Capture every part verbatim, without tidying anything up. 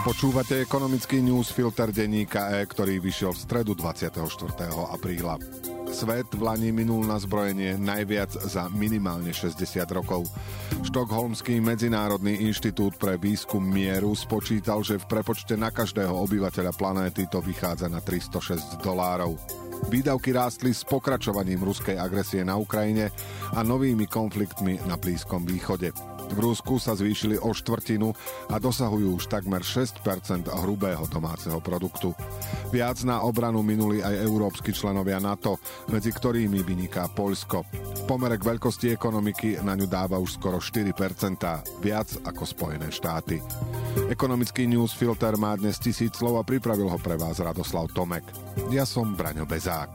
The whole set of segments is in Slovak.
Počúvate ekonomický newsfilter denníka E, ktorý vyšiel v stredu dvadsiateho štvrtého apríla. Svet v lani minul na zbrojenie najviac za minimálne šesťdesiat rokov. Štokholmský medzinárodný inštitút pre výskum mieru spočítal, že v prepočte na každého obyvateľa planéty to vychádza na tristošesť dolárov. Výdavky rástli s pokračovaním ruskej agresie na Ukrajine a novými konfliktmi na Blízkom východe. V Rusku sa zvýšili o štvrtinu a dosahujú už takmer šesť percent hrubého domáceho produktu. Viac na obranu minuli aj európski členovia NATO, medzi ktorými vyniká Poľsko. V pomere k veľkosti ekonomiky na ňu dáva už skoro štyri percentá, viac ako Spojené štáty. Ekonomický newsfilter má dnes tisíc slov a pripravil ho pre vás Radoslav Tomek. Ja som Braňo Bezák.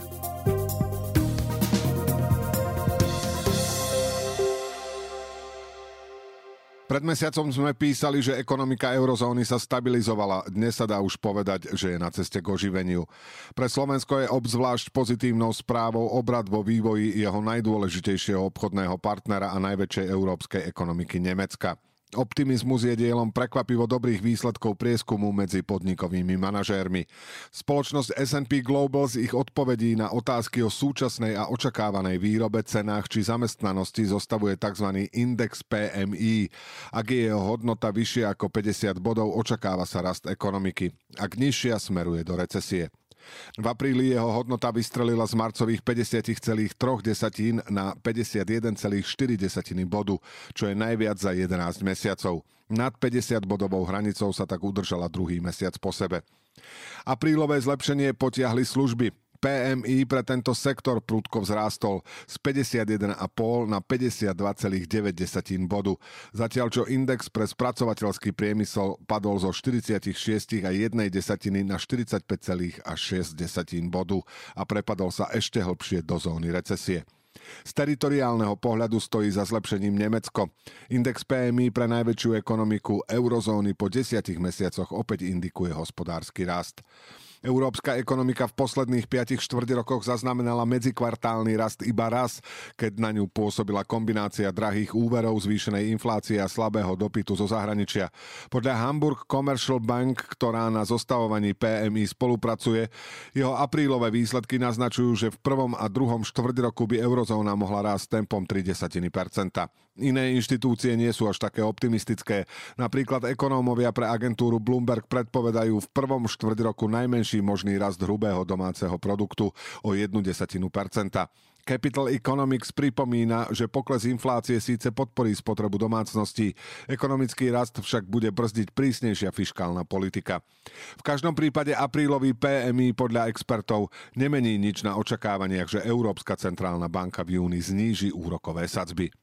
Pred mesiacom sme písali, že ekonomika eurozóny sa stabilizovala. Dnes sa dá už povedať, že je na ceste k oživeniu. Pre Slovensko je obzvlášť pozitívnou správou obrat vo vývoji jeho najdôležitejšieho obchodného partnera a najväčšej európskej ekonomiky Nemecka. Optimizmus je dielom prekvapivo dobrých výsledkov prieskumu medzi podnikovými manažérmi. Spoločnosť es end pí Global z ich odpovedí na otázky o súčasnej a očakávanej výrobe, cenách či zamestnanosti zostavuje tzv. Index pé em í. Ak je jeho hodnota vyššia ako päťdesiat bodov, očakáva sa rast ekonomiky. Ak nižšia, smeruje do recesie. V apríli jeho hodnota vystrelila z marcových päťdesiat celá tri na päťdesiatjeden celá štyri bodu, čo je najviac za jedenásť mesiacov. Nad päťdesiat bodovou hranicou sa tak udržala druhý mesiac po sebe. Aprílové zlepšenie potiahli služby. pé em í pre tento sektor prudko vzrástol z päťdesiatjeden celá päť na päťdesiatdva celá deväť bodu, zatiaľ čo index pre spracovateľský priemysel padol zo štyridsaťšesť celá jedna na štyridsaťpäť celá šesť bodu a prepadol sa ešte hlbšie do zóny recesie. Z teritoriálneho pohľadu stojí za zlepšením Nemecko. Index pé em í pre najväčšiu ekonomiku eurozóny po desiatich mesiacoch opäť indikuje hospodársky rast. Európska ekonomika v posledných piatich štvrťrokoch zaznamenala medzikvartálny rast iba raz, keď na ňu pôsobila kombinácia drahých úverov, zvýšenej inflácie a slabého dopytu zo zahraničia. Podľa Hamburg Commercial Bank, ktorá na zostavovaní pé em í spolupracuje, jeho aprílové výsledky naznačujú, že v prvom a druhom štvrťroku by eurozóna mohla rásť tempom tri percentá. Iné inštitúcie nie sú až také optimistické. Napríklad ekonómovia pre agentúru Bloomberg predpovedajú v prvom štvrťroku najmenší možný rast hrubého domáceho produktu o jednu desatinu percenta. Capital Economics pripomína, že pokles inflácie síce podporí spotrebu domácností, ekonomický rast však bude brzdiť prísnejšia fiškálna politika. V každom prípade aprílový pé em í podľa expertov nemení nič na očakávaniach, že Európska centrálna banka v júni zníži úrokové sadzby.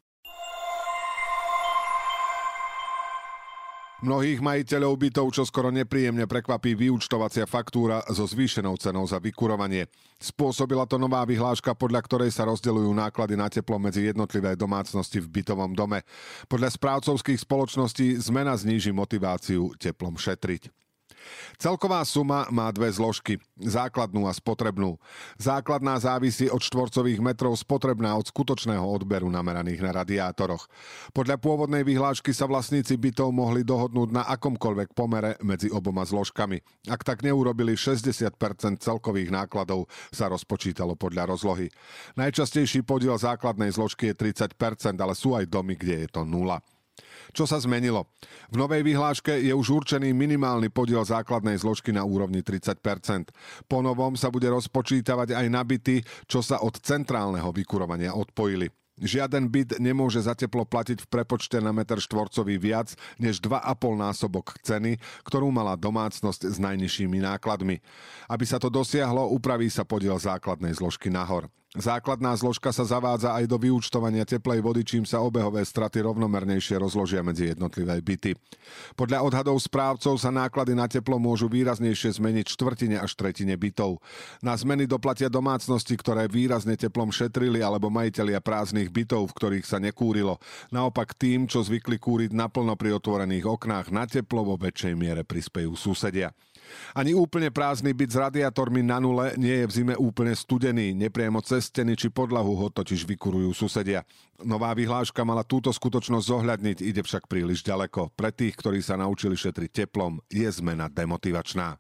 Mnohých majiteľov bytov čo skoro nepríjemne prekvapí vyúčtovacia faktúra so zvýšenou cenou za vykurovanie. Spôsobila to nová vyhláška, podľa ktorej sa rozdeľujú náklady na teplo medzi jednotlivé domácnosti v bytovom dome. Podľa správcovských spoločností zmena zníži motiváciu teplom šetriť. Celková suma má dve zložky, základnú a spotrebnú. Základná závisí od štvorcových metrov, spotrebná od skutočného odberu nameraných na radiátoroch. Podľa pôvodnej vyhlášky sa vlastníci bytov mohli dohodnúť na akomkoľvek pomere medzi oboma zložkami. Ak tak neurobili, šesťdesiat percent celkových nákladov sa rozpočítalo podľa rozlohy. Najčastejší podiel základnej zložky je tridsať percent, ale sú aj domy, kde je to nula. Čo sa zmenilo? V novej vyhláške je už určený minimálny podiel základnej zložky na úrovni tridsať percent. Po novom sa bude rozpočítavať aj na byty, čo sa od centrálneho vykurovania odpojili. Žiaden byt nemôže za teplo platiť v prepočte na meter štvorcový viac než dva a pol násobok ceny, ktorú mala domácnosť s najnižšími nákladmi. Aby sa to dosiahlo, upraví sa podiel základnej zložky nahor. Základná zložka sa zavádza aj do vyúčtovania teplej vody, čím sa obehové straty rovnomernejšie rozložia medzi jednotlivé byty. Podľa odhadov správcov sa náklady na teplo môžu výraznejšie zmeniť štvrtine až tretine bytov. Na zmeny doplatia domácnosti, ktoré výrazne teplom šetrili, alebo majitelia prázdnych bytov, v ktorých sa nekúrilo. Naopak tým, čo zvykli kúriť naplno pri otvorených oknách, na teplo vo väčšej miere prispejú susedia. Ani úplne prázdny byt s radiátormi na nule nie je v zime úplne studený. Nepriamo cez steny či podlahu ho totiž vykurujú susedia. Nová vyhláška mala túto skutočnosť zohľadniť, ide však príliš ďaleko. Pre tých, ktorí sa naučili šetriť teplom, je zmena demotivačná.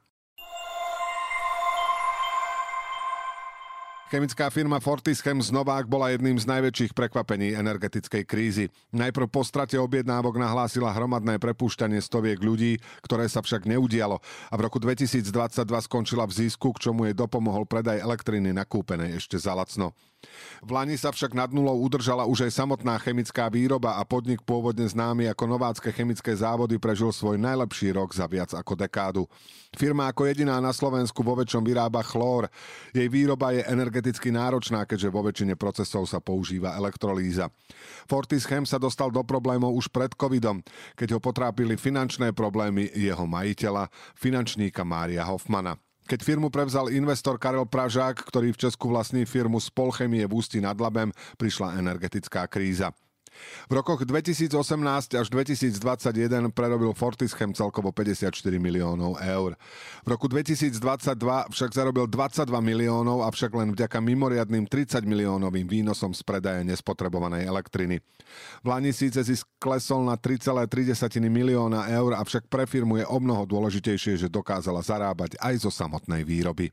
Chemická firma Fortischem z Novák bola jedným z najväčších prekvapení energetickej krízy. Najprv po strate objednávok nahlásila hromadné prepúšťanie stoviek ľudí, ktoré sa však neudialo a v roku dvetisícdvadsaťdva skončila v zisku, k čomu jej dopomohol predaj elektriny nakúpenej ešte za lacno. V lani sa však nad nulou udržala už aj samotná chemická výroba a podnik pôvodne známy ako Novácké chemické závody prežil svoj najlepší rok za viac ako dekádu. Firma ako jediná na Slovensku vo väčšom vyrába chlór. Jej výroba je energeticky náročná, keďže vo väčšine procesov sa používa elektrolýza. Fortischem sa dostal do problémov už pred covidom, keď ho potrápili finančné problémy jeho majiteľa, finančníka Mária Hofmana. Keď firmu prevzal investor Karel Pražák, ktorý v Česku vlastní firmu Spolchemie v Ústí nad Labem, prišla energetická kríza. V rokoch dvetisícosemnásť až dvetisícdvadsaťjeden prerobil Fortischem celkovo päťdesiatštyri miliónov eur. V roku dvetisícdvadsaťdva však zarobil dvadsaťdva miliónov, avšak len vďaka mimoriadnym tridsať miliónovým výnosom z predaja nespotrebovanej elektriny. V lani síce zisk klesol na tri celé tri milióna eur, avšak pre firmu je omnoho dôležitejšie, že dokázala zarábať aj zo samotnej výroby.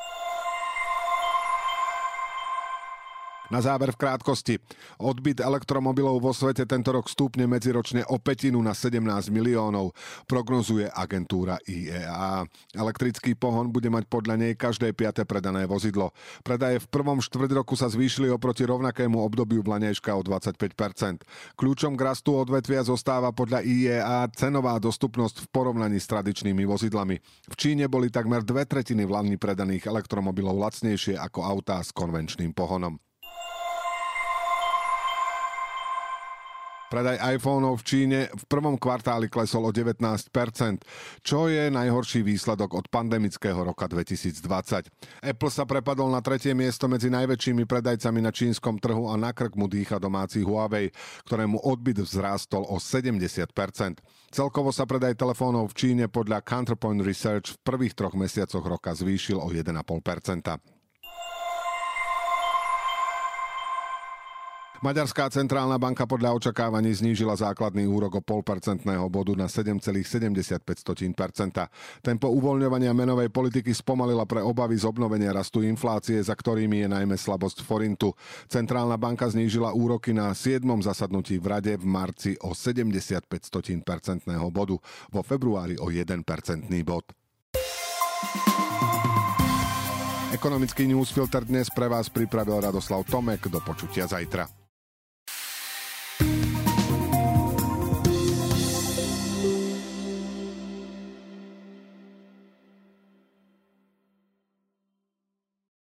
Na záver v krátkosti. Odbyt elektromobilov vo svete tento rok stúpne medziročne o pätinu na sedemnásť miliónov, prognozuje agentúra í é á. Elektrický pohon bude mať podľa nej každé piate predané vozidlo. Predaje v prvom štvrť roku sa zvýšili oproti rovnakému obdobiu vlanejška o dvadsaťpäť percent. Kľúčom k rastu odvetvia zostáva podľa í é á cenová dostupnosť v porovnaní s tradičnými vozidlami. V Číne boli takmer dve tretiny v lani predaných elektromobilov lacnejšie ako autá s konvenčným pohonom. Predaj iPhoneov v Číne v prvom kvartáli klesol o devätnásť percent, čo je najhorší výsledok od pandemického roka dvetisícdvadsať. Apple sa prepadol na tretie miesto medzi najväčšími predajcami na čínskom trhu a na krk mu dýcha domáci Huawei, ktorému odbyt vzrástol o sedemdesiat percent. Celkovo sa predaj telefónov v Číne podľa Counterpoint Research v prvých troch mesiacoch roka zvýšil o jeden celá päť percenta. Maďarská centrálna banka podľa očakávaní znížila základný úrok o pol percentného bodu na sedem celá sedemdesiatpäť percenta. Tempo uvoľňovania menovej politiky spomalila pre obavy z obnovenia rastu inflácie, za ktorými je najmä slabosť forintu. Centrálna banka znížila úroky na siedmom zasadnutí v Rade v marci o sedemdesiatpäť percentného bodu, vo februári o jeden percentný bod. Ekonomický newsfilter dnes pre vás pripravil Radoslav Tomek. Do počutia zajtra.